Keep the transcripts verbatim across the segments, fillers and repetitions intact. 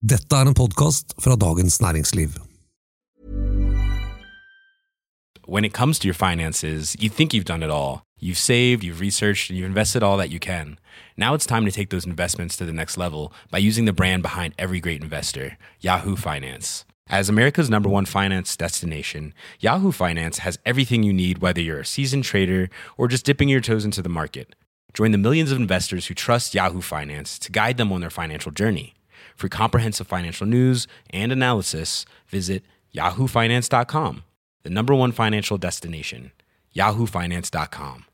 Dette er en podcast fra Dagens Næringsliv. When it comes to your finances, you think you've done it all. You've saved, you've researched, and you've invested all that you can. Now it's time to take those investments to the next level by using the brand behind every great investor, Yahoo Finance. As America's number one finance destination, Yahoo Finance has everything you need, whether you're a seasoned trader or just dipping your toes into the market. Join the millions of investors who trust Yahoo Finance to guide them on their financial journey. For comprehensive financial news and analysis, visit yahoo finance dot com, the number one financial destination, yahoo finance dot com.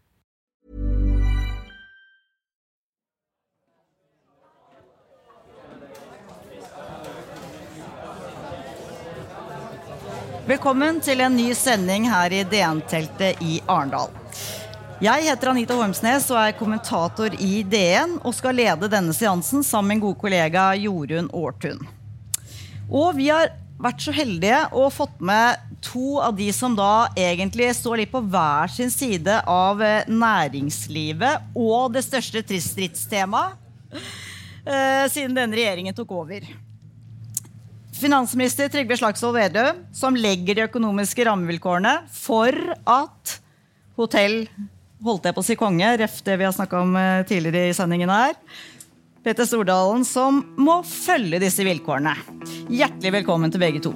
Velkommen til en ny sending her i D N-teltet i Arendal. Jeg heter Anita Hormsnes og er kommentator i D N og skal lede denne seansen sammen med min gode kollega Jorunn Aartun. Og vi har vært så heldige og fått med to av de som da egentlig står litt på hver sin side av næringslivet og det største stridstemaet eh, siden denne regjeringen tok over. Finansminister Trygve Slagsvold Vedum, som legger de økonomiske rammevilkårene for at hotell, holdt jeg på å si konge, ref det vi har snakket om tidligere i sendingen her, Petter Stordalen, som må følge disse vilkårene. Hjertelig velkommen til begge to.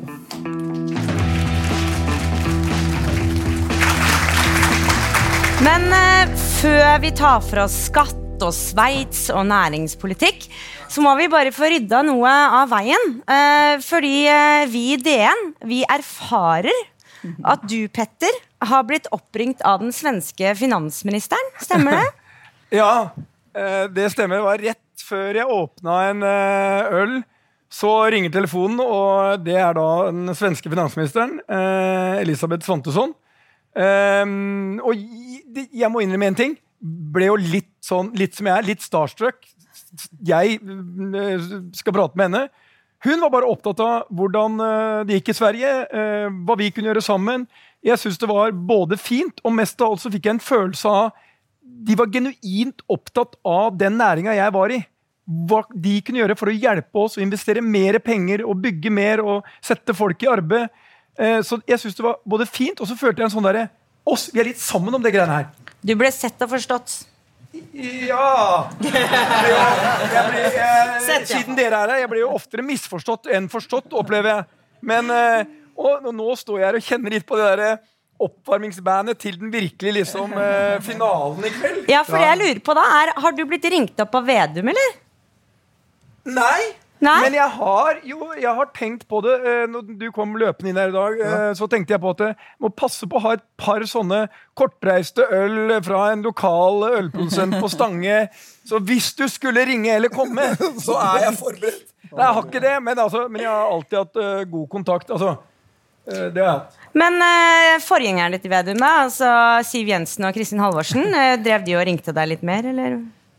Men eh, før vi tar for oss skatt og sveits og næringspolitikk, så må vi bare få rydda noe av veien. Eh, fordi eh, vi i D N, vi erfarer at du, Petter, har blitt oppringt av den svenske finansministeren. Stemmer det? Ja, eh, det stemmer. Det var rett før jeg åpnet en eh, øl, så ringer telefonen, og det er da den svenske finansministeren, eh, Elisabeth Svantesson. Eh, og jeg, jeg må innrømme en ting. Ble jo litt sånn, litt som jeg er, litt starstruck. Jeg skal prate med henne. Hun var bare opptatt av hvordan det gikk i Sverige, hva vi kunne gjøre sammen. Jeg synes det var både fint, og mest av alt så fikk jeg en følelse av de var genuint opptatt av den næringen jeg var i. Hva de kunne gjøre for å hjelpe oss å investere mer penger, og bygge mer, og sette folk i arbeid. Så jeg synes det var både fint, og så følte jeg en sånn der, oss, vi er litt sammen om det greiene her. Du ble sett og forstått. Ja, ja jeg ble, jeg, Sett, ja. Siden dere er her, jeg blir jo oftere misforstått enn forstått, opplever jeg. Men og, og nå står jeg her og kjenner litt på det der oppvarmingsbandet til den virkelig liksom, finalen i kveld. Ja, for det jeg lurer på da er, har du blitt ringt opp av Vedum, eller? Nei. Nei? Men jeg har, jo, jeg har tenkt på det. Når du kom løpende inn her i dag, ja. Så tenkte jeg på at jeg må passe på å ha et par sånne kortreiste øl fra en lokal ølprodusent på Stange. Så hvis du skulle ringe eller komme, så er jeg forberedt. Nei, jeg har ikke det, men, altså, men jeg har alltid hatt uh, god kontakt. Altså, uh, det har jeg hatt. Men uh, forgjengeren ditt i Vedum, da, altså Siv Jensen og Kristin Halvorsen, uh, drev de og ringte deg litt mer, eller?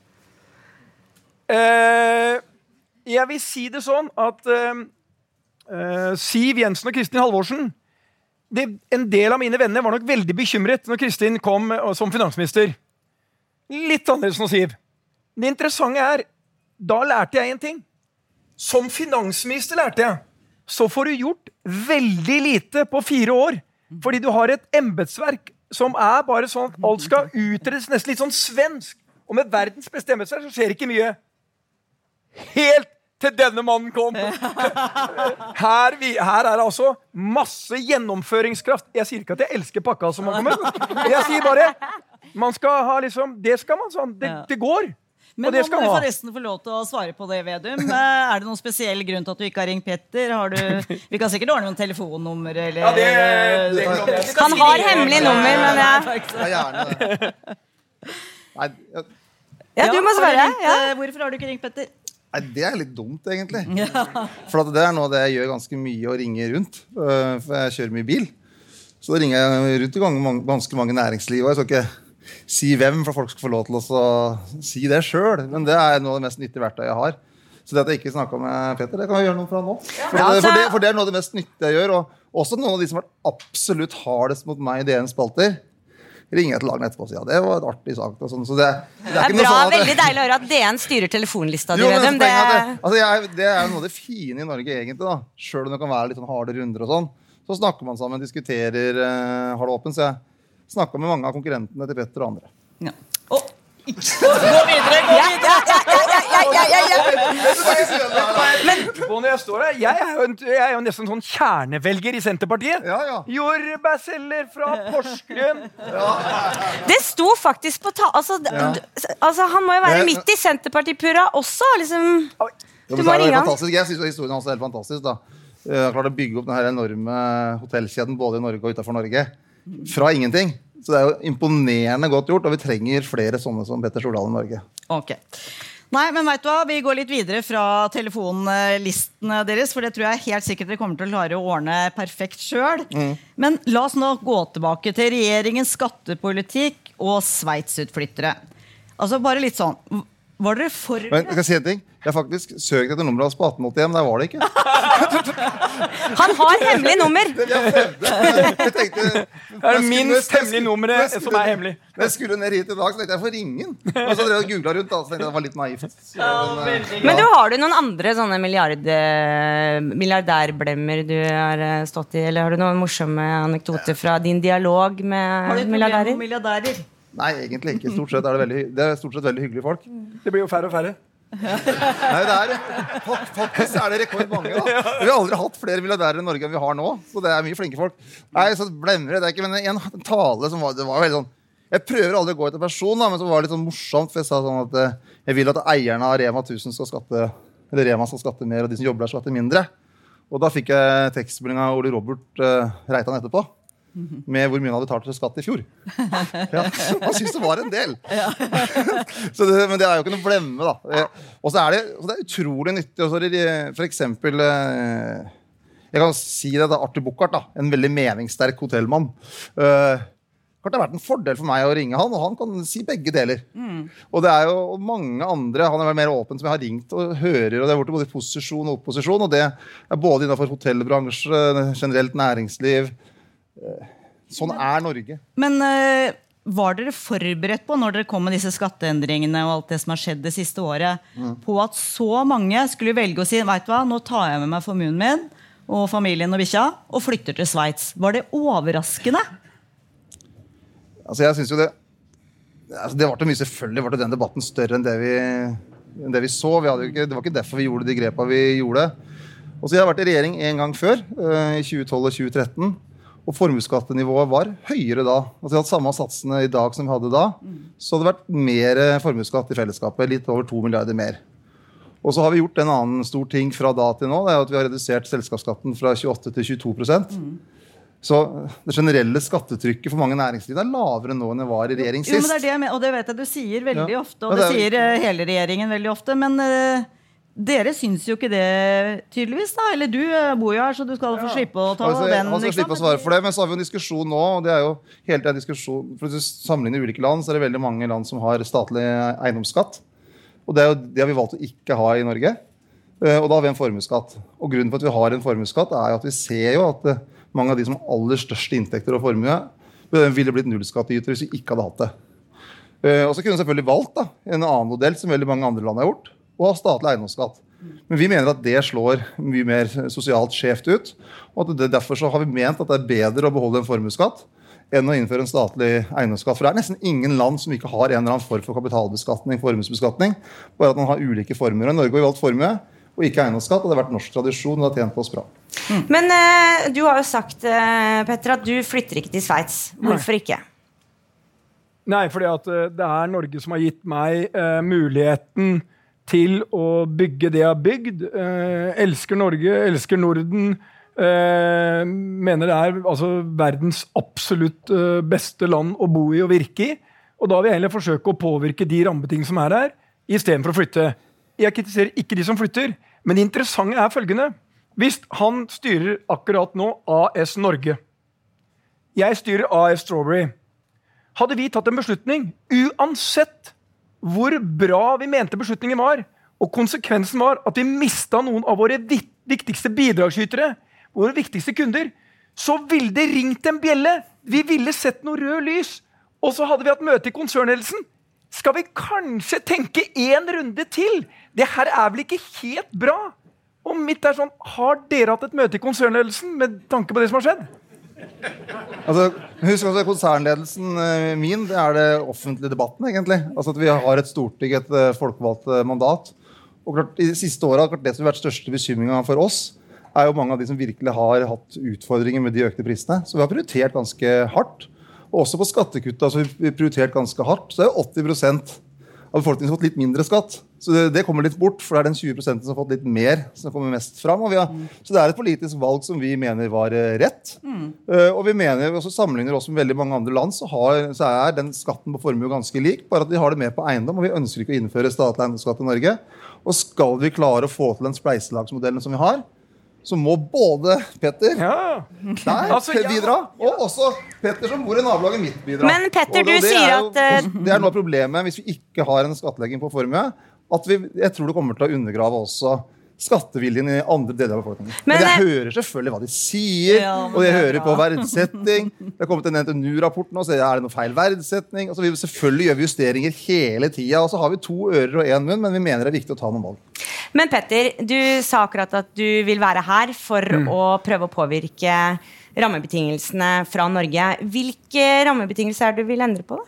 Eh... Uh, Jeg vil si det sånn at uh, uh, Siv Jensen og Kristin Halvorsen, det, en del av mine venner var nok veldig bekymret når Kristin kom uh, som finansminister. Litt annerledes enn Siv. Det interessante er, da lærte jeg en ting. Som finansminister lærte jeg, så får du gjort veldig lite på fire år, fordi du har et embetsverk som er bare sånn at alt skal utredes nesten litt sånn svensk. Og med verdens beste embetsverk så skjer ikke mye. Helt til denne mannen kom. Her, vi, her er det altså masse gjennomføringskraft. Jeg sier ikke at jeg elsker pakka som har kommet. Jeg sier bare, man skal ha liksom, det skal man sånn, det, det går. Men nå må du forresten få lov til å svare på det, Vedum. Er det noen spesiell grunn til at du ikke har ringt Petter? Har du, vi kan sikkert ordne noen telefonnummer, eller... Ja, det, det, det, det Han har hemmelig nummer, men ja. Ja, gjerne det. Nei, jeg... Ja, du må svare. Ringt, ja. Hvorfor har du ikke ringt Petter? Nei, det er litt dumt egentlig. For at det er noe det jeg gjør ganske mye å ringe rundt. For jeg kjører mye bil. Så da ringer jeg rundt i ganske mange næringsliv. Og jeg skal ikke si hvem, for folk skal få lov til å si det selv. Men det er noe av det mest nyttige verktøyet jeg har. Så det at jeg ikke snakker med Petter, det kan jeg gjøre noe fra nå. For det, for det, for det er noe av det mest nyttige jeg gjør. Og også noen av de som har absolutt hardest mot meg i D N-spalter. ringer jeg til lagen etterpå og sier, ja, det var et artig sak. Og sånn. Så det, det, er Det er ikke noe bra, sånn at det- veldig deilig å høre at D N styrer telefonlista di, Jo, men Vedum. poenget er Det... at det, altså, jeg, det er jo noe av det fine i Norge egentlig da. Selv om det kan være litt sånn harde runder og sånn, så snakker man sammen, diskuterer, uh, har det åpent. Så jeg snakket med mange av konkurrentene til Petter og andre. Ja. Oh. Gå videre, gå videre! Ja, ja, ja, ja, ja. Men når jeg står her, jeg er jo, en, jeg er jo nesten sånn kjernevelger i Senterpartiet. Ja, ja. Jordbærselger fra Porsgrunn. Det sto faktisk på ta... Altså, d- Ja. d- altså han må jo være Men- midt i Senterpartipura også, liksom. Ja, Du men må så er det ringe han. fantastisk. Jeg synes historien hans er helt fantastisk da. Jeg har klart å bygge opp denne enorme hotellkjeden både i Norge og utenfor Norge. Fra ingenting. Så det er jo imponerende godt gjort, og vi trenger flere sånne som Petter Stordalen i Norge. Ok. Nei, men vet du hva? Vi går litt videre fra telefonlistene deres, for det tror jeg helt sikkert dere kommer til å klare å ordne perfekt selv. Mm. Men la oss nå gå tilbake til regjeringens skattepolitikk og Sveits-utflyttere. Altså bare litt sånn, var dere for... Men jeg kan si en ting. Jeg har faktisk søkt etter nummeret hans på atten åttién, men der var det ikke. Han har hemmelig nummer. Jeg tenkte... Det er det minst hemmelige nummeret som er hemmelig. Når jeg skulle ned hit i dag, så tenkte jeg, jeg får ringe den. Og så drev jeg og googlet rundt, da, så tenkte jeg det var litt naivt. Så, men, eh, Men du, har du noen andre sånne milliard, eh, milliardærblemmer du har eh, stått i, eller har du noen morsomme anekdoter fra din dialog Har med dere problemer milliardærer? med milliardærer? Nei, egentlig ikke. Stort sett er det veldig, hy- det er stort sett veldig hyggelige folk. Det blir jo færre og færre. Nei, det er, fak- faktisk er det rekordmange da. Vi har aldri hatt flere milliardærer i Norge enn vi har nå. Så det er mye flinke folk. Nei, så blemmer det, det er ikke, men en, en tale som var, det var veldig sånn, jeg prøver aldri å gå etter person da, men så var det litt sånn morsomt, for jeg sa sånn at eh, jeg vil at eierne av Rema tusen skal skatte, eller Rema skal skatte mer, og de som jobber der skal skatte mindre. Og da fikk jeg tekstmelding av Ole Robert eh, Reitan etterpå, med hvor mye han hadde betalt til skatt i fjor. Ja, han synes det var en del. Så det, men det er jo ikke noe blemme, da. Eh, Og så er det, så det er utrolig nyttig. Også, det- for eksempel, eh, jeg kan si det, det er Arthur Buchardt, da, en veldig meningssterk hotellmann. Eh, Det har vært en fordel for meg å ringe han, og han kan si begge deler. Mm. Og det er jo mange andre, han er vel mer åpen som jeg har ringt og hører, og det er vært både posisjon og opposisjon, og det er både innenfor hotellbransje, generelt næringsliv. Sånn er Norge. Men eh, var dere forberedt på, når dere kom med disse skatteendringene og alt det som har skjedd det siste året, mm. på at så mange skulle velge å si, vet du hva, nå tar jeg med meg formuen min og familien og bikkja og flytter til Sveits? Var det overraskende? Altså jeg synes jo det altså det var til mye selvfølgelig var den debatten større enn det vi, enn det vi så vi hadde jo ikke, det var ikke derfor vi gjorde de grepene vi gjorde og så jeg har vært i regjering en gang før uh, i tjue tolv og tjue tretten og formuesskattenivået var høyere da altså vi hadde samme satsene i dag som vi hadde da mm. så hadde det vært mer formuesskatt i fellesskapet litt over to milliarder mer og så har vi gjort en annen stor ting fra da til nå det er at vi har redusert selskapsskatten fra tjueåtte til tjueto prosent mm. Så det generelle skattetrykket for mange næringsliv er lavere nå enn det var i regjering sist. Jo, men det er det, jeg mener, og det vet jeg du sier veldig Ja. ofte, og Ja, det, det er- sier eh, hele regjeringen veldig ofte, men eh, dere syns jo ikke det tydeligvis da, eller du eh, bor jo her, så du skal få slippe å ta Altså, den. han skal ikke slippe å sant? svare for det, men så har vi en diskusjon nå, og det er jo helt en diskusjon, for hvis du sammenligner ulike land, så er det veldig mange land som har statlig eiendomsskatt, og det, er jo, det har vi valgt å ikke ha i Norge, Eh, og da har vi en formuesskatt. Og grunnen for at vi har en formuesskatt er jo at vi ser jo at eh, mange av de som har aller største inntekter og formue eh, ville blitt nullskattytere hvis vi ikke hadde hatt det. Eh, og så kunne vi selvfølgelig valgt da, en annen modell som veldig mange andre land har gjort, og ha statlig eiendomsskatt. Men vi mener at det slår mye mer sosialt skjevt ut, og at det, derfor så har vi ment at det er bedre å beholde en formuesskatt enn å innføre en statlig eiendomsskatt. For det er nesten ingen land som ikke har en eller annen form for kapitalbeskatning, formuesbeskatning, bare at man har ulike formuer. I Norge har vi valgt formue, og ikke eiendomsskatt, og det har vært norsk tradisjon, og det har tjent på oss bra. Mm. Men eh, du har jo sagt, eh, Petter, at du flytter ikke til Sveits. Hvorfor ikke? Nei, fordi at eh, det er Norge som har gitt meg eh, muligheten til å bygge det jeg har bygd. Eh, elsker Norge, elsker Norden. Eh, mener det er altså, verdens absolutt eh, beste land å bo i og virke i. Og da vil jeg heller forsøke å påvirke de rammebetingene som er her, i stedet for å flytte. Jeg kritiserer ikke de som flytter, men det interessante er følgende. Hvis han styrer akkurat nå A S Norge, jeg styrer A S Strawberry, hadde vi tatt en beslutning, uansett hvor bra vi mente beslutningen var, og konsekvensen var at vi mistet noen av våre viktigste bidragsskytere, våre viktigste kunder, så ville det ringt en bjelle. Vi ville sett noe rød lys. Og så hadde vi hatt møte i konsernledelsen. Skal vi kanskje tenke en runde til? Det her er vel ikke helt bra? Og mitt er sånn, har dere hatt et møte i konsernledelsen med tanke på det som har skjedd? Altså, husk at konsernledelsen min, det er det offentlige debatten egentlig. Altså at vi har et storting, et folkevalgt mandat. Og klart, i de siste årene, klart, det som har vært største bekymringen for oss, er jo mange av de som virkelig har hatt utfordringer med de økte prisene. Så vi har prioritert ganske hardt. Og også på skattekuttet, altså vi har prioritert ganske hardt. Så er jo åtti prosent av befolkningen som har fått litt mindre skatt. Så det, det kommer litt bort, for det er den tjue prosent som har fått litt mer som kommer mest fram. Og vi har, mm. Så det er et politisk valg som vi mener var rett. Mm. Uh, og vi mener, vi også sammenligner oss med veldig mange andre land, så, har, så er den skatten på formue ganske lik, bare at vi har det mer på eiendom, og vi ønsker ikke å innføre statlig eiendomsskatt i Norge. Og skal vi klare å få til den spleiselagsmodellen som vi har, så må både Petter ja. der altså, ja. bidra, og også Petter som bor i nabolaget mitt bidra. Men Petter, og, og du sier jo, at... Det er noe av problemet hvis vi ikke har en skattlegging på formue, at vi, jeg tror det kommer til å undergrave også skatteviljen i andre deler av befolkningen. Men, men jeg det... hører selvfølgelig hva de sier, ja, og jeg hører på verdsetting. Det har kommet en N T N U-rapport nå, så er det noe feil verdsetning. Altså, vi selvfølgelig gjør vi justeringer hele tiden, og så har vi to ører og en munn, men vi mener det er viktig å ta noen valg. Men Petter, du sa akkurat at du vil være her for mm. å prøve å påvirke rammebetingelsene fra Norge. Hvilke rammebetingelser er det du vil endre på da?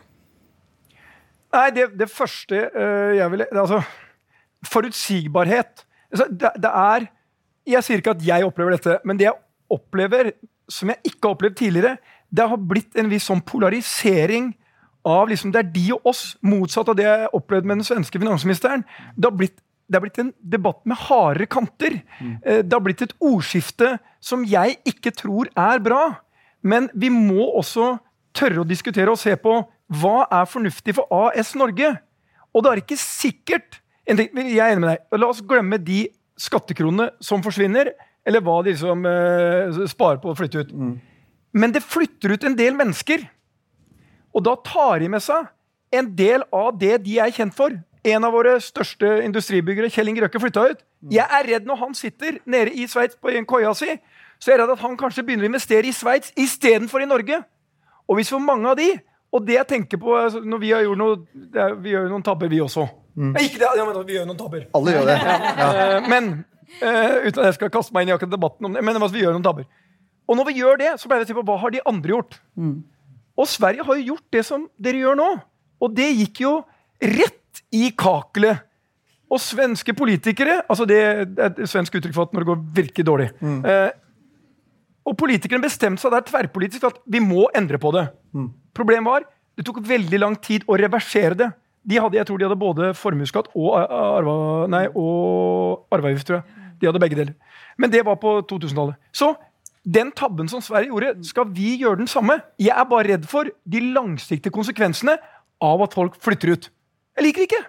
Nei, det, det første uh, jeg vil... Altså, forutsigbarhet. Altså, det, det er... Jeg sier ikke at jeg opplever dette, men det jeg opplever, som jeg ikke har opplevd tidligere, det har blitt en viss sånn polarisering av liksom, det er de og oss, motsatt av det jeg opplevde med den svenske finansministeren. Det har blitt Det har blitt en debatt med hardere kanter. Mm. Det har blitt et ordskifte som jeg ikke tror er bra. Men vi må også tørre å diskutere og se på hva er fornuftig for A S Norge. Og det er ikke sikkert, jeg er enig med deg, la oss glemme de skattekronene som forsvinner, eller hva de liksom, uh, sparer på å flytte ut. Mm. Men det flytter ut en del mennesker. Og da tar de med seg en del av det de er kjent for. En av våre største industribyggere, Kjell Inge Røkke, flyttet ut. Jeg er redd når han sitter nede i Sveits på en koja si, så er jeg redd at han kanskje begynner å investere i Sveits i stedet for i Norge. Og hvis for mange av de, og det jeg tenker på, altså, når vi har gjort noe, er, vi gjør noen tabber vi også. Mm. Nei, ikke det, ja, men vi gjør noen tabber. Alle gjør det. Ja. Ja. Men, uh, uten at jeg skal kaste meg inn i akkurat debatten om det, men altså, vi gjør noen tabber. Og når vi gjør det, så pleier vi å si på hva har de andre gjort? Mm. Og Sverige har jo gjort det som dere gjør nå. Og det gikk jo rett i kakelet. Og svenske politikere, altså det er et svensk uttrykk for at når det går virkelig dårlig. Mm. Eh, og politikerne bestemte seg der tverrpolitisk at vi må endre på det. Mm. Problemet var, det tok veldig lang tid å reversere det. De hadde, jeg tror de hadde både formuesskatt og, arva, nei, og arveavgift, tror jeg. De hadde begge deler. Men det var på to-tusentallet. Så den tabben som Sverige gjorde, skal vi gjøre den samme? Jeg er bare redd for de langsiktige konsekvensene av at folk flytter ut. Jeg liker ikke.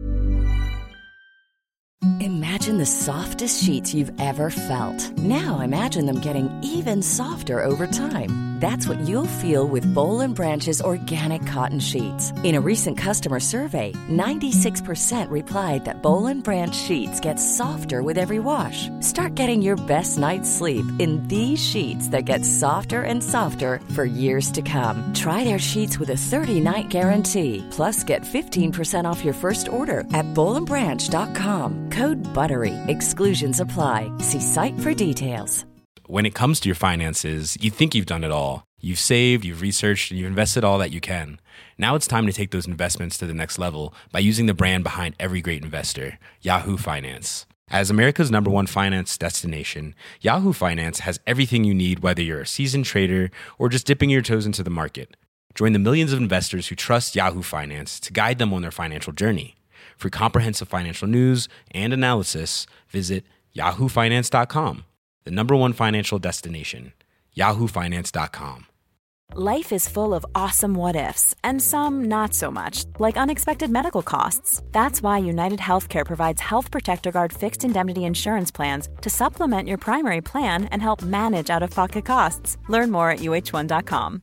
Imagine the softest sheets you've ever felt. Now imagine them getting even softer over time. That's what you'll feel with Boll and Branch's organic cotton sheets. In a recent customer survey, ninety-six percent replied that Boll and Branch sheets get softer with every wash. Start getting your best night's sleep in these sheets that get softer and softer for years to come. Try their sheets with a thirty-night guarantee. Plus, get fifteen percent off your first order at boll and branch dot com. Code BUTTERY. Exclusions apply. See site for details. When it comes to your finances, you think you've done it all. You've saved, you've researched, and you've invested all that you can. Now it's time to take those investments to the next level by using the brand behind every great investor, Yahoo Finance. As America's number one finance destination, Yahoo Finance has everything you need, whether you're a seasoned trader or just dipping your toes into the market. Join the millions of investors who trust Yahoo Finance to guide them on their financial journey. For comprehensive financial news and analysis, visit yahoo finance dot com. The number one financial destination, yahoo finance dot com. Life is full of awesome what-ifs, and some not so much, like unexpected medical costs. That's why United Healthcare provides Health Protector Guard fixed indemnity insurance plans to supplement your primary plan and help manage out-of-pocket costs. Learn more at u h one dot com.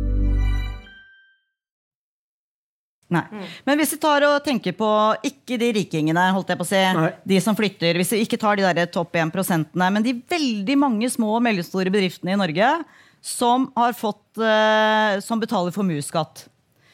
Nei. Mm. Men hvis vi tar og tenker på ikke de rikingene, holdt jeg på å si, Nei. De som flytter, hvis vi ikke tar de der topp en prosentene, men de veldig mange små og mellomstore bedriftene i Norge som har fått, eh, som betaler formuesskatt.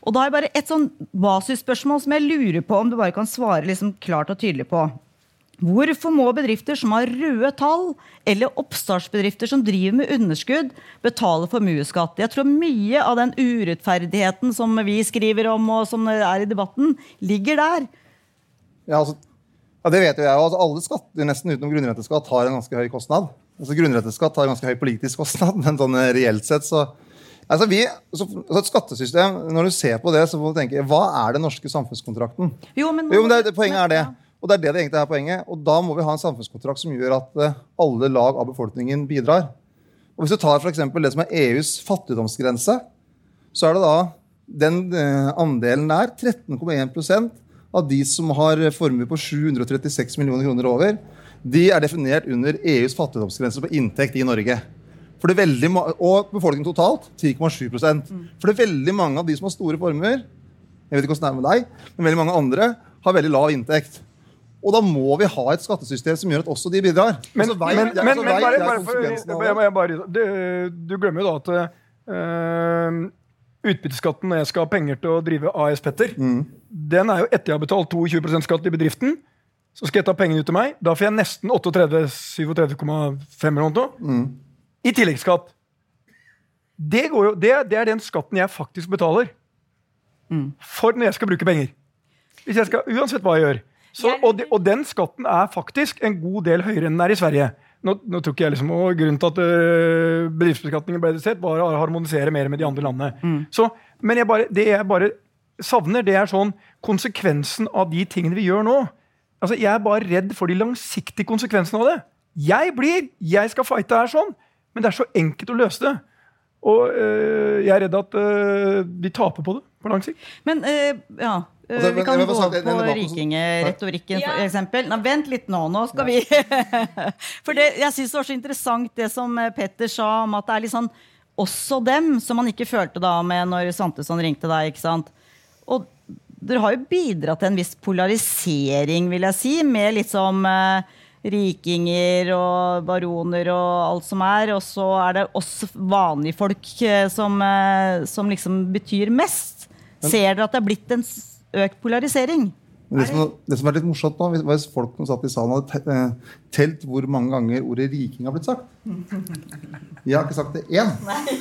Og da har jeg bare et sånn basisspørsmål som jeg lurer på om du bare kan svare liksom klart og tydelig på. Hvorfor må bedrifter som har røde tall, eller oppstartsbedrifter som driver med underskudd, betale formueskatt? Jeg tror mye av den urettferdigheten som vi skriver om, og som er i debatten, ligger der. Ja, altså, ja det vet jo jeg. Altså, alle skatter, nesten utenom grunnretteskatt, har en ganske høy kostnad. Altså, grunnretteskatt har en ganske høy politisk kostnad, men sånn reelt sett så... Altså, vi, så, altså et skattesystem, når du ser på det, så må du tenke, hva er den norske samfunnskontrakten? Jo, men, jo, men det, det, poenget er det. Og det er det det egentlig er poenget. Og da må vi ha en samfunnskontrakt som gjør at uh, alle lag av befolkningen bidrar. Og hvis du tar for eksempel det som er E U's fattigdomsgrense, så er det da den uh, andelen der, tretten komma en prosent av de som har formue på sju hundre og trettiseks millioner kroner over, de er definert under E U's fattigdomsgrense på inntekt i Norge. For det er veldig og befolkningen totalt, ti komma sju prosent. For det er veldig mange av de som har store formuer, jeg vet ikke hvordan det er med deg, men veldig mange andre har veldig lav inntekt. Og da må vi ha et skattesystem som gjør at også de bidrar. Men, vei, men, men, men bare, bare for, jeg, bare, du, du glemmer jo da at uh, utbytteskatten når jeg skal ha penger til å drive A S Petter, mm. den er jo etter jeg har betalt tjueto prosent skatt i bedriften, så skal jeg ta pengene ut til meg, da får jeg nesten trettioåtte, syttiåtte komma fem eller noe. Mm. I tilleggsskatt. Det, går jo, det, det er den skatten jeg faktisk betaler mm. for når jeg skal bruke penger. Hvis jeg skal, uansett hva jeg gjør. Så, og, de, og den skatten er faktisk en god del høyere enn den er i Sverige. Nå, nå tror ikke jeg liksom, og grunnen til at uh, bedriftsbeskatningen ble sett, var å harmonisere mer med de andre landene. Mm. Så, men jeg bare, det jeg bare savner, det er sånn konsekvensen av de tingene vi gjør nå. Altså, jeg er bare redd for de langsiktige konsekvensene av det. Jeg blir, jeg skal fighte her sånn, men det er så enkelt å løse det. Og øh, jeg er redd at øh, de taper på det på lang sikt. Men øh, ja, øh, altså, vi kan gå på rikingeretorikken for eksempel. Nei, vent litt nå, nå skal ja. vi... For det, jeg synes det var så interessant det som Petter sa om at det er litt sånn også dem som man ikke følte da med når Santesson ringte deg, ikke sant? Og dere har jo bidratt til en viss polarisering, vil jeg si, med litt som... Øh, rikinger og baroner og alt som er, og så er det også vanlige folk som, som liksom betyr mest. Ser dere at det har blitt en økt polarisering? Det som, det som er litt morsomt nå, var hvis folk som satt i salen hadde telt hvor mange ganger ordet riking har blitt sagt. Jeg har ikke sagt det én.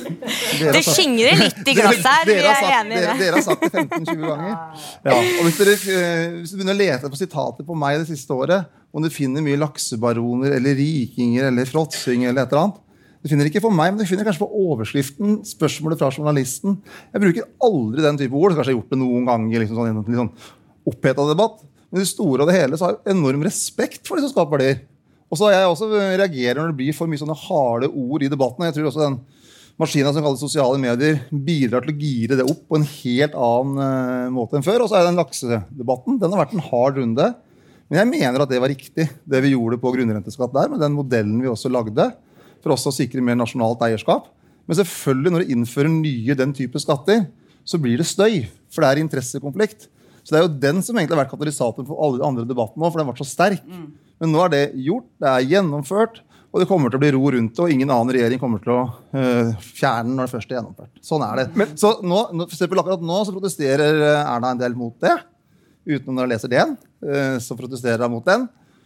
Det skingrer litt i glasset her, vi er enige. Dere, dere har sagt det femten til tjue ganger. Ja, og hvis, dere, hvis du begynner å lete på sitater på meg det siste året, om du finner mye laksebaroner, eller rikinger, eller fråtsing, eller et eller annet, du finner ikke på meg, men du finner kanskje på overskriften, spørsmålet fra journalisten. Jeg bruker aldri den type ord, så kanskje jeg har gjort det noen ganger, liksom sånn, litt sånn opphetet debatt, men det store og det hele så har jeg enorm respekt for de som skaper verdier. Og så har jeg også reagerer når det blir for mye sånne harde ord i debatten, og jeg tror også den maskinen som kalles sosiale medier bidrar til å gire det opp på en helt annen uh, måte enn før. Og så er den laksedebatten, den har vært en hard runde, men jeg mener at det var riktig, det vi gjorde på grunnrenteskatt der, med den modellen vi også lagde, for også å sikre mer nasjonalt eierskap. Men selvfølgelig når du innfører nye den type skatter, så blir det støy, for det er interessekonflikt. Så det er jo den som egentlig har vært katalysatoren for alle de andre debattene nå, for den har vært så sterk. Mm. Men nå er det gjort, det er gjennomført, og det kommer til å bli ro rundt det, og ingen annen regjering kommer til å uh, fjerne når det først er gjennomført. Sånn er det. Men, så nå, for eksempel akkurat nå så protesterer Erna en del mot det, uten når jeg leser den, uh, så protesterer hun mot den.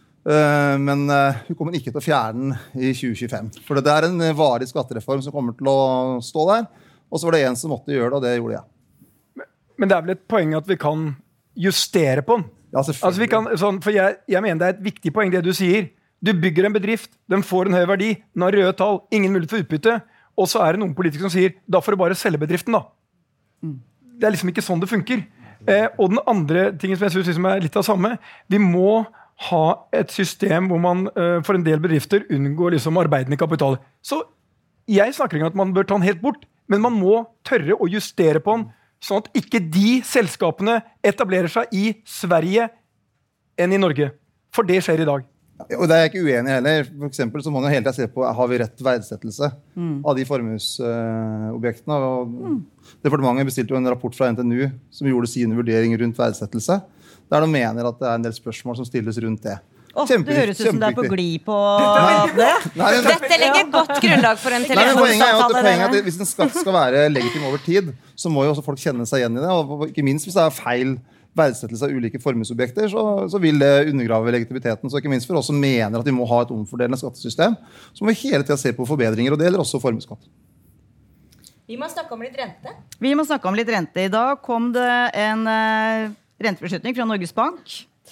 Uh, men uh, hun kommer ikke til å fjerne den i tjue tjuefem. For det er en varig skattereform som kommer til å stå der, og så var det en som måtte gjøre det, og det gjorde jeg. Men, men det er vel et poeng at vi kan justere på den. Ja, altså vi kan, sånn, for jeg, jeg mener det er et viktig poeng det du sier. Du bygger en bedrift, den får en høy verdi, den har røde tall, ingen mulighet for utbytte, og så er det noen politikere som sier, da får du bare selge bedriften da. Mm. Det er liksom ikke sånn det funker. Eh, og den andre tingen som jeg synes liksom er litt av samme, vi må ha et system hvor man eh, for en del bedrifter unngår liksom arbeidende kapital. Så jeg snakker ikke om at man bør ta den helt bort, men man må tørre å justere på den, sånn at ikke de selskapene etablerer seg i Sverige enn i Norge. For det skjer i dag. Ja, og det er jeg ikke uenig heller. For eksempel så må man jo hele tiden se på, har vi rett verdsettelse mm. av de formuesobjektene? Uh, mm. Departementet bestilte jo en rapport fra N T N U som gjorde sine vurderinger rundt verdsettelse, der de mener at det er en del spørsmål som stilles rundt det. Oh, det høres ut som det er på gli på det. Nei, men, Dette legger godt grunnlag for en Nei, men poenget er jo at, telefonsamtale. poenget er at hvis en skatt skal være legitim over tid, så må jo også folk kjenne seg igjen i det, og ikke minst hvis det er feil verdsettelse av ulike formuesobjekter, så, så vil det undergrave legitimiteten. Så ikke minst for oss som mener at vi må ha et omfordelende skattesystem, så må vi hele tiden se på forbedringer, og det gjelder også formueskatt. Vi må snakke om litt rente. Vi må snakke om litt rente. I dag kom det en uh, rentebeslutning fra Norges Bank.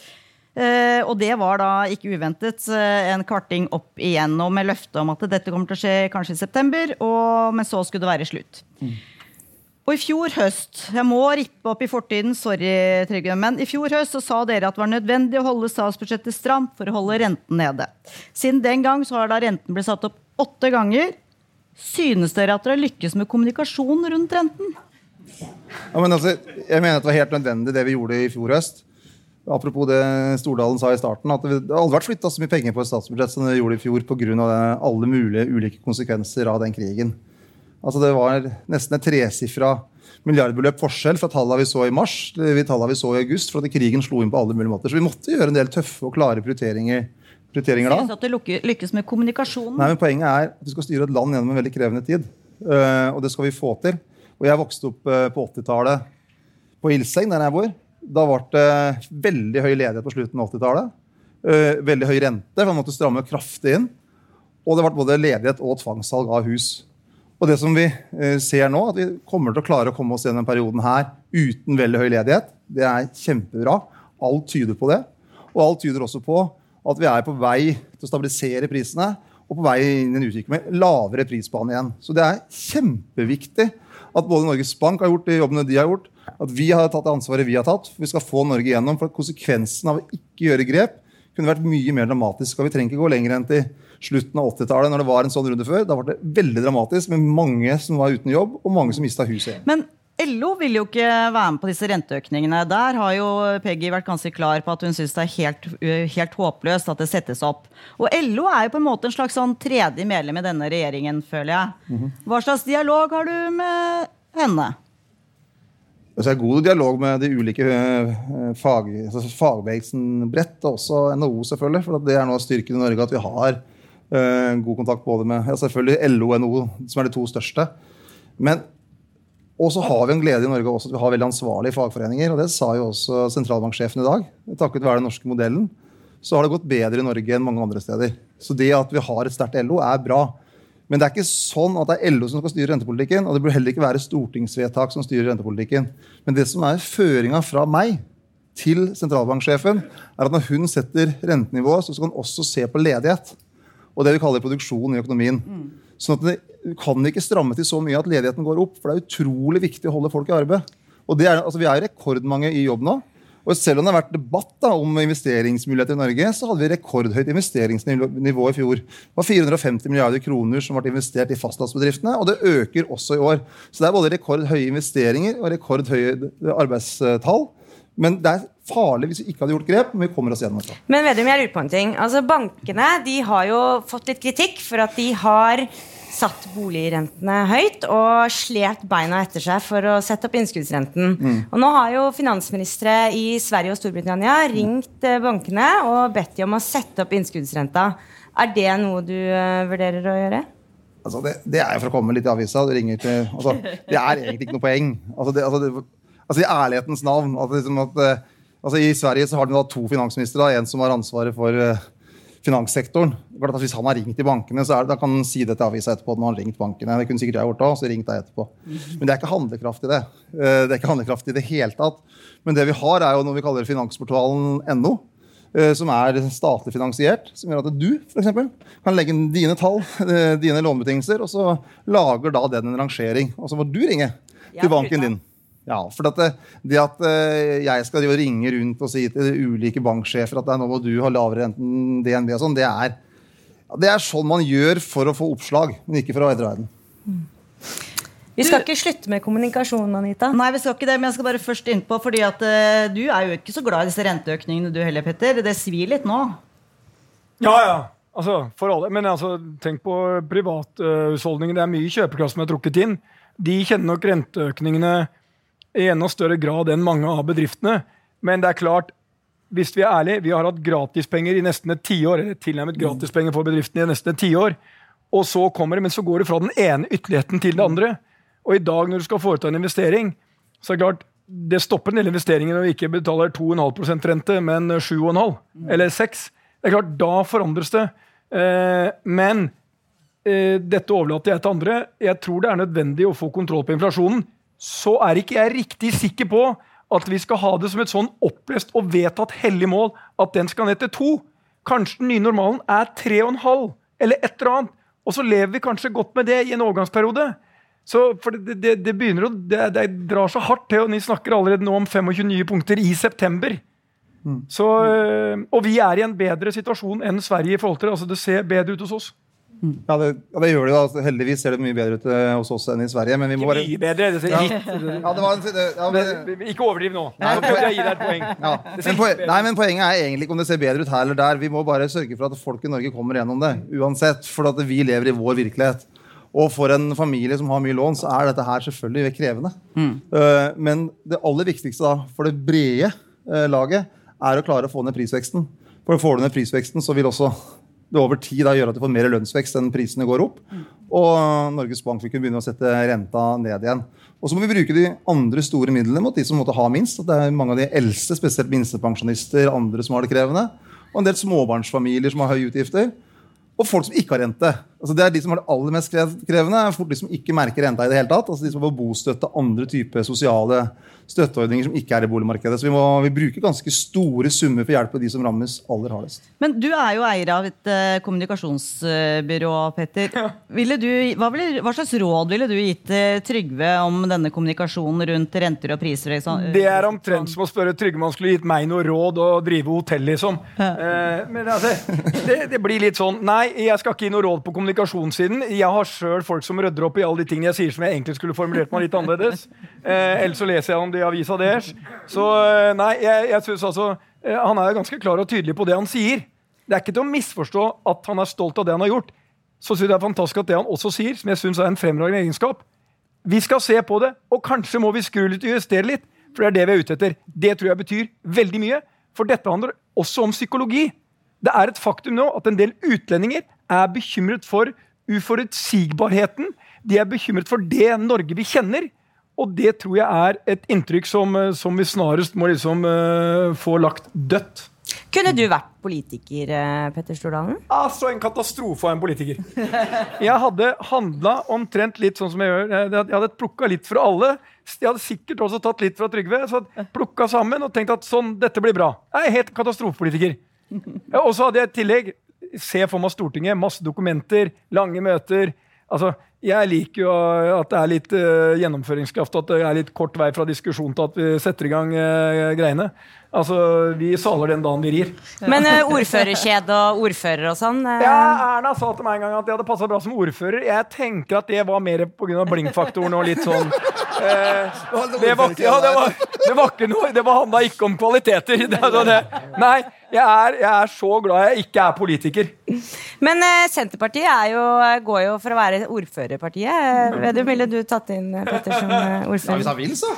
Uh, og det var da ikke uventet uh, en kvarting opp igjen, og med løfte om at dette kommer til å skje kanskje i september, og, men så skulle det være slutt. Mm. Og i fjor høst, jeg må rippe opp i fortiden, sorry Trygve, men i fjor høst så sa dere at det var nødvendig å holde statsbudsjettet stramt for å holde renten nede. Siden den gang så har da renten blitt satt opp åtte ganger. Synes dere at dere lykkes med kommunikasjon rundt renten? Ja, men altså, jeg mener at det var helt nødvendig det vi gjorde i fjor høst. Apropos det Stordalen sa i starten, at det har aldri vært flyttet så mye penger på et statsbudsjett som det gjorde i fjor på grunn av alle mulige ulike konsekvenser av den krigen. Altså det var nesten et tresifra milliardbeløp forskjell fra tallene vi så i mars til tallene vi så i august, for at krigen slo inn på alle mulige måter. Så vi måtte gjøre en del tøffe og klare prioriteringer prioriteringer da. Synes at det lykkes med kommunikasjonen? Nei, men poenget er at vi skal styre et land gjennom en veldig krevende tid. Uh, og det skal vi få til. Og jeg vokste opp uh, på åttitallet på Ilseng, der jeg bor. Da var det uh, veldig høy ledighet på slutten av åttitallet. Uh, veldig høy rente, for man måtte stramme kraftig inn. Og det var både ledighet og tvangssalg av hus. Og det som vi uh, ser nå, at vi kommer til å klare å komme oss gjennom denne perioden her uten veldig høy ledighet. Det er kjempebra. Alt tyder på det. Og alt tyder også på at vi er på vei til å stabilisere prisene, og på vei inn i en utvikling med lavere prisbane igjen. Så det er kjempeviktig at både Norges Bank har gjort de jobbene de har gjort, at vi har tatt det ansvaret vi har tatt, for vi skal få Norge igjennom, for at konsekvensen av å ikke gjøre grep kunne vært mye mer dramatisk, og vi trenger ikke gå lenger enn til slutten av åttitallet, når det var en sånn runde før. Da var det veldig dramatisk, med mange som var uten jobb, og mange som mistet huset igjen. Men L O vil jo ikke være med på disse renteøkningene. Der har jo Peggy vært ganske klar på at hun synes det er helt, helt håpløst at det settes opp. Og L O er jo på en måte en slags sånn tredje medlem i denne regjeringen, føler jeg. Mm-hmm. Hva slags dialog har du med henne? Det er god dialog med de ulike fag, altså fagbevegelsen bredt, og også N H O selvfølgelig, for det er nå styrken i Norge at vi har uh, god kontakt både med ja, selvfølgelig L O og N H O, som er de to største. Men og så har vi en glede i Norge også at vi har veldig ansvarlige fagforeninger, og det sa jo også sentralbanksjefen i dag. Takket være den norske modellen, så har det gått bedre i Norge enn mange andre steder. Så det at vi har et sterkt L O er bra. Men det er ikke sånn at det er L O som skal styre rentepolitikken, og det bør heller ikke være stortingsvedtak som styrer rentepolitikken. Men det som er føringen fra meg til sentralbanksjefen, er at når hun setter rentenivået, så skal hun også se på ledighet. Og det vi kaller produksjon i økonomien. Mm. Sånn at det, du kan ikke stramme til så mye at ledigheten går opp, for det er utrolig viktig å holde folk i arbeid. Og det er, altså, vi er rekordmange i jobb nå, og selv om det har vært debatt da, om investeringsmuligheter i Norge, så hadde vi rekordhøyt investeringsnivå i fjor. Det var fire hundre og femti milliarder kroner som ble investert i fastlandsbedriftene, og det øker også i år. Så det er både rekordhøye investeringer og rekordhøye arbeidstall. Men det er farlig hvis vi ikke hadde gjort grep, men vi kommer oss gjennom det. Men vet du, jeg lurer på en ting. Altså, bankene de har jo fått litt kritikk for at de har satt boligrentene høyt og slet beina etter seg for å sette opp innskuddsrenten. Mm. Og nå har jo finansministre i Sverige og Storbritannia ringt bankene og bedt de om å sette opp innskuddsrenta. Er det noe du uh, vurderer å gjøre? Altså, det, det er jo for å komme litt i avisa. Det, ringer til, altså, det er egentlig ikke noe poeng. Altså, det, altså, det, altså i ærlighetens navn. Altså, liksom at, altså, I Sverige så har de da to finansministre, en som har ansvaret for uh, finanssektoren. Hvis han har ringt i bankene, så er det, da kan han si det til avisa etterpå når han har ringt bankene. Det kunne sikkert jeg gjort da, så ringt deg etterpå. Men det er ikke handlekraft i det. Det er ikke handlekraft i det helt tatt. Men det vi har er jo noe vi kaller finansportalen N O, som er statlig finansiert, som gjør at du, for eksempel, kan legge inn dine tall, dine lånebetingelser, og så lager da den en rangering. Og så må du ringe til banken din. Ja, for at det, det at jeg skal ringe rundt og si til ulike banksjefer at nå må du ha lavere enten D N B og sånn, det er, det er sånn man gjør for å få oppslag, men ikke for å edre verden. Mm. Vi skal ikke slutte med kommunikasjon, Anita. Nei, vi skal ikke det, men jeg skal bare først inn på, fordi at uh, du er jo ikke så glad i disse renteøkningene du heller, Petter. Det svir litt nå. Ja, ja. Altså, for alle. Men altså, tenk på privathusholdningen. Det er mye kjøpekraft som er trukket inn. De kjenner nok renteøkningene i enda større grad enn mange av bedriftene. Men det er klart, hvis vi er ærlige, vi har hatt gratispenger i nesten et tiår, eller tilnærmet gratispenger for bedriftene i nesten et tiår, og så kommer det, men så går det fra den ene ytterligheten til den andre. Og i dag når du skal foreta en investering, så er det klart, det stopper en del investeringer når vi ikke betaler to komma fem prosent rente, men sju komma fem, eller seks. Det er klart, da forandres det. Eh, men eh, dette overlater jeg til andre. Jeg tror det er nødvendig å få kontroll på inflasjonen. Så er ikke jeg riktig sikker på at vi skal ha det som et sånn opplest og vedtatt hellig mål at den skal ned til to. Kanskje den nye normalen er tre komma fem, eller et eller annet. Og så lever vi kanskje godt med det i en overgangsperiode. Så for det, det, det begynner å, det, det drar så hardt til, og vi snakker allerede nå om tjuefem nye punkter i september. Mm. Så, og vi er i en bedre situasjon enn Sverige i forhold til det. Altså det ser bedre ut hos oss. Mm. Ja, det, ja, det gjør det jo. Heldigvis ser det mye bedre ut uh, hos oss enn i Sverige. Men vi må ikke bare... mye bedre, det ser litt. Ja, det var en... Det, ja, men... Ikke overdriv nå. Nei, nå prøver jeg å gi deg et poeng. Ja. Men, poen... Nei, men poenget er egentlig ikke om det ser bedre ut her eller der. Vi må bare sørge for at folk i Norge kommer gjennom det, uansett, for at vi lever i vår virkelighet. Og for en familie som har mye lån, så er dette her selvfølgelig krevende. Mm. Uh, men det aller viktigste da, for det brede uh, laget, er å klare å få ned prisveksten. For får du ned prisveksten, så vil også det over tid da gjør at du får mer lønnsvekst enn prisene går opp. Og Norges Bank vil kunne begynne å sette renta ned igjen. Og så må vi bruke de andre store midlene mot de som måtte ha minst. Det er mange av de eldste, spesielt minstepensjonister, andre som har det krevende. Og en del småbarnsfamilier som har høye utgifter. Og folk som ikke har rente. Altså det er de som har det aller mest krevende. Fort de som ikke merker renta i det hele tatt. Altså de som får bostøtte, andre typer sosiale støtteordninger som ikke er i boligmarkedet. Så vi må vi bruker ganske store summer for å hjelpe de som rammes aller hardest. Men du er jo eier av et uh, kommunikasjonsbyrå, Petter. Ja. Ville du, hva, ville, hva slags råd ville du gitt uh, Trygve om denne kommunikasjonen rundt renter og priser? Sånn, det er omtrent som å spørre Trygve man skulle gitt meg noe råd og drive hotell, liksom. Ja. Uh, men altså, det, det blir litt sånn, nei, jeg skal ikke gi noe råd på kommunikasjonssiden. Jeg har selv folk som rødder opp i alle de tingene jeg sier som jeg egentlig skulle formulert meg litt annerledes. Uh, ellers så leser jeg om det i avisa deres. Så nei, jeg, jeg synes altså eh, han er ganske klar og tydelig på det han sier. Det er ikke til å misforstå at han er stolt av det han har gjort. Så synes jeg det er fantastisk at det han også sier, som jeg synes er en fremragende egenskap. Vi skal se på det, og kanskje må vi skru litt og justere litt, for det er det vi er ute etter. Det tror jeg betyr veldig mye, for dette handler også om psykologi. Det er et faktum nå at en del utlendinger er bekymret for uforutsigbarheten. De er bekymret for det Norge vi kjenner. Og det tror jeg er et inntrykk som, som vi snarest må liksom, uh, få lagt dødt. Kunne du vært politiker, Petter Stordalen? Altså, en katastrofe av en politiker. Jeg hadde handlet omtrent litt sånn som jeg gjør. Jeg hadde plukket litt fra alle. Jeg hadde sikkert også tatt litt fra Trygve. Så hadde plukket sammen og tenkt at sånn, dette blir bra. Jeg er helt katastrofepolitiker. Ja, og så hadde jeg i tillegg, se for meg Stortinget, masse dokumenter, lange møter. Altså, jeg liker jo at det er litt uh, gjennomføringskraft, at det er litt kort vei fra diskusjon til at vi setter i gang uh, greiene. Altså, vi saler den dagen vi rir. Men uh, ordførerkjede og ordfører og sånn? Uh... Ja, Erna sa til meg en gang at jeg hadde passet bra som ordfører. Jeg tenker at det var mer på grunn av blinkfaktoren og litt sånn... Uh, det, var, ja, det, var, det var ikke noe, det var handla ikke om kvaliteter. Det, det. Nei, jeg er, jeg er så glad jeg ikke er politiker. Men uh, Senterpartiet er jo, går jo for å være ordførerpartiet. Vedum, ville du tatt inn Petter som uh, ordfører? Ja, hvis han vil, så.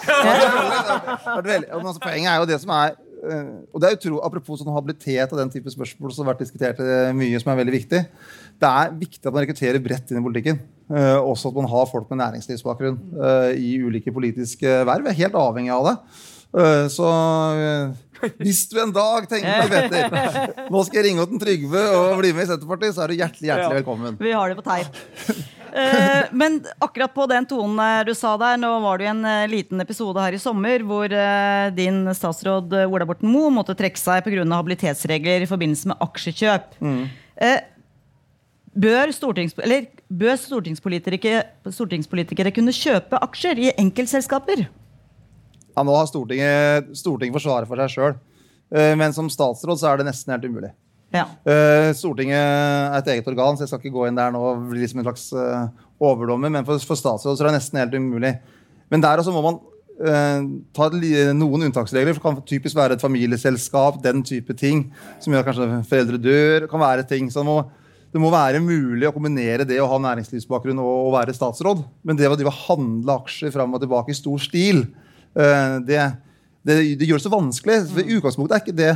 Ja. Altså, poenget er jo det som er, uh, og det er utro, apropos sånn habilitet og den type spørsmål som har vært diskutert uh, mye, som er veldig viktig. Det er viktig at man rekrutterer bredt inn i politikken. Uh, også at man har folk med næringslivsbakgrunn uh, i ulike politiske verv. Vi er helt avhengig av det. Uh, så uh, hvis du en dag tenker på Petter, nå skal jeg ringe til Trygve og bli med i Senterpartiet, så er du hjertelig, hjertelig velkommen. Vi har det på teip. Uh, men akkurat på den tonen du sa der, nå var det jo en uh, liten episode her i sommer hvor uh, din statsråd uh, Ola Borten Moe måtte trekke seg på grunn av habilitetsregler i forbindelse med aksjekjøp. Mm. Uh, bør, stortings, eller, bør stortingspolitikere, stortingspolitikere kunne kjøpe aksjer i enkeltselskaper? Ja, nå har Stortinget, Stortinget forsvaret for seg selv. Uh, men som statsråd så er det nesten helt umulig. Ja. Uh, Stortinget er et eget organ, så jeg skal ikke gå inn der nå og bli liksom en slags uh, overdommer, men for, for statsråd så er det nesten helt umulig. Men der også må man uh, ta noen unntaksregler, for det kan typisk være et familieselskap, den type ting, som gjør kanskje foreldre dør, kan være ting som må, det må være mulig å kombinere det å ha næringslivsbakgrunn og å være statsråd, men det å handle aksjer frem og tilbake i stor stil, uh, det, det, det gjør det så vanskelig. For i utgangspunktet er ikke det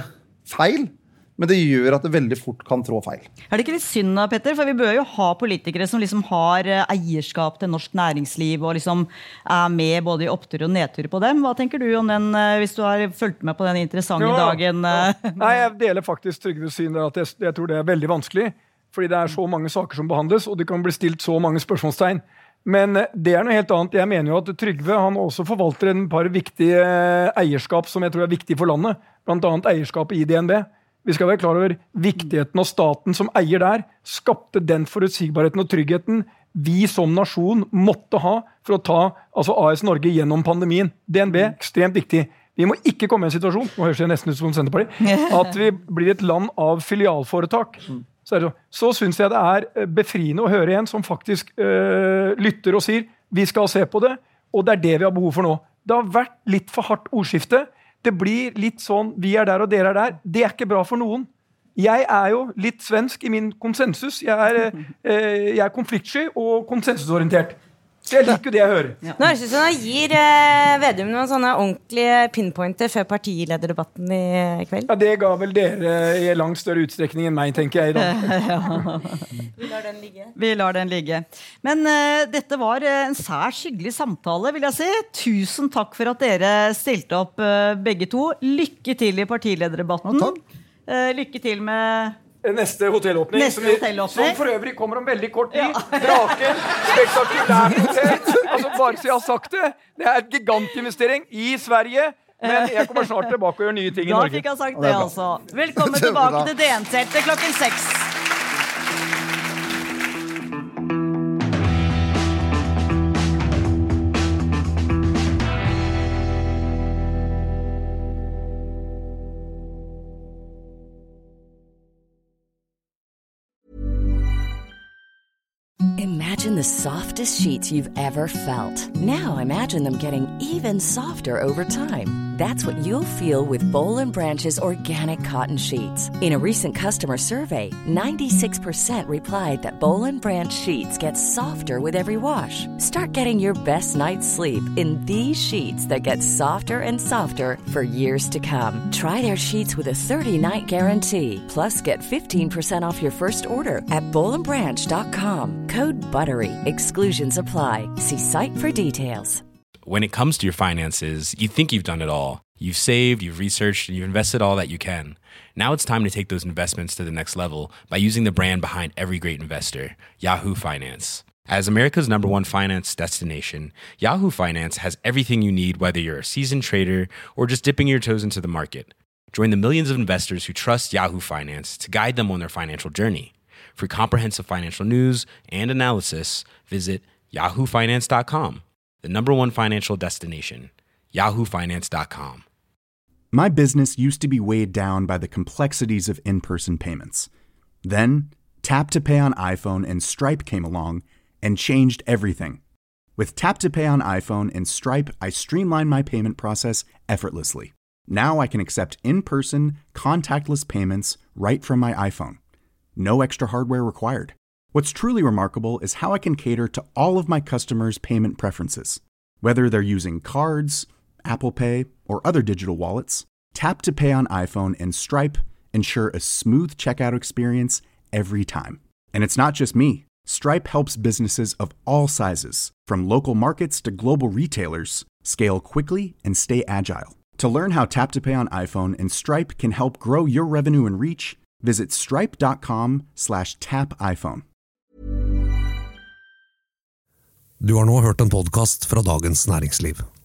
feil, men det gjør at det veldig fort kan trå feil. Er det ikke litt synd da, Petter? For vi bør jo ha politikere som liksom har eierskap til norsk næringsliv og liksom er med både i opptur og nedtur på dem. Hva tenker du om den, hvis du har fulgt med på den interessante ja, dagen? Ja. Nei, jeg deler faktisk Trygves syn der at jeg, jeg tror det er veldig vanskelig, fordi det er så mange saker som behandles, og det kan bli stilt så mange spørsmålstegn. Men det er noe helt annet. Jeg mener jo at Trygve han også forvalter en par viktige eierskap som jeg tror er viktige for landet, blant annet eierskapet i D N B. Vi skal være klar over viktigheten av staten som eier der, skapte den forutsigbarheten og tryggheten vi som nasjon måtte ha for å ta altså A S Norge gjennom pandemien. D N B, ekstremt viktig. Vi må ikke komme i en situasjon, nå høres jeg nesten ut som Senterpartiet, at vi blir et land av filialforetak. Så, er det, så synes jeg det er befriende å høre en som faktisk øh, lytter og sier, vi skal se på det, og det er det vi har behov for nå. Det har vært litt for hardt ordskifte. Det blir litt sånn, vi er der og dere er der. Det er ikke bra for noen. Jeg er jo litt svensk i min konsensus. Jeg er, eh, jeg er konfliktsky og konsensusorientert. Så jeg liker det jeg hører. Ja. Nå høres det ut som jeg gir eh, Vedum noen sånne ordentlige pinpointer før partilederdebatten i kveld. Ja, det ga vel dere i langt større utstrekning enn meg, tenker jeg i dag. Ja. Vi lar den ligge. Vi lar den ligge. Men uh, dette var en særs hyggelig samtale, vil jeg si. Tusen takk for at dere stilte opp uh, begge to. Lykke til i partilederdebatten. Ja, takk. Uh, lykke til med... Neste hotellåpning, Neste som, vi, hotellåpning. som for øvrig kommer om veldig kort tid. Ja. Draken, spektakulært hotell. Altså, bare så jeg har sagt det. Det er et gigantinvestering i Sverige, men jeg kommer snart tilbake og gjør nye ting i Da Norge. fikk jeg sagt det, altså. Velkommen tilbake til D N-teltet klokken seks. Imagine the softest sheets you've ever felt. Now imagine them getting even softer over time. That's what you'll feel with Boll and Branch's organic cotton sheets. In a recent customer survey, ninety-six percent replied that Boll and Branch sheets get softer with every wash. Start getting your best night's sleep in these sheets that get softer and softer for years to come. Try their sheets with a thirty-night guarantee. Plus, get fifteen percent off your first order at boll and branch dot com. Code BUTTERY. Exclusions apply. See site for details. When it comes to your finances, you think you've done it all. You've saved, you've researched, and you've invested all that you can. Now it's time to take those investments to the next level by using the brand behind every great investor, Yahoo Finance. As America's number one finance destination, Yahoo Finance has everything you need, whether you're a seasoned trader or just dipping your toes into the market. Join the millions of investors who trust Yahoo Finance to guide them on their financial journey. For comprehensive financial news and analysis, visit yahoo finance dot com. The number one financial destination, yahoo finance dot com. My business used to be weighed down by the complexities of in-person payments. Then, Tap to Pay on iPhone and Stripe came along and changed everything. With Tap to Pay on iPhone and Stripe, I streamlined my payment process effortlessly. Now I can accept in-person, contactless payments right from my iPhone. No extra hardware required. What's truly remarkable is how I can cater to all of my customers' payment preferences. Whether they're using cards, Apple Pay, or other digital wallets, Tap to Pay on iPhone and Stripe ensure a smooth checkout experience every time. And it's not just me. Stripe helps businesses of all sizes, from local markets to global retailers, scale quickly and stay agile. To learn how Tap to Pay on iPhone and Stripe can help grow your revenue and reach, visit stripe dot com slash tap iPhone. Du har nå hørt en podcast fra Dagens Næringsliv.